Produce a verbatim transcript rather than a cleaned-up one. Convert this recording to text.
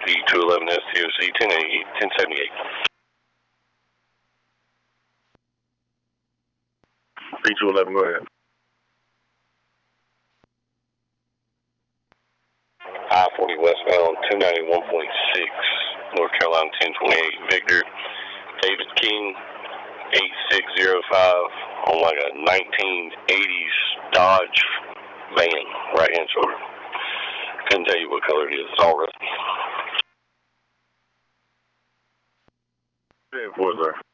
D two eleven S T O C ten eighty, ten seventy-eight. D two eleven, go ahead. I forty westbound, two ninety-one point six, North Carolina ten twenty-eight. Victor, David King, eight six zero five, on like a nineteen eighties Dodge van, right hand shoulder. Couldn't tell you what color it is, it's all rusty. ten four, sir.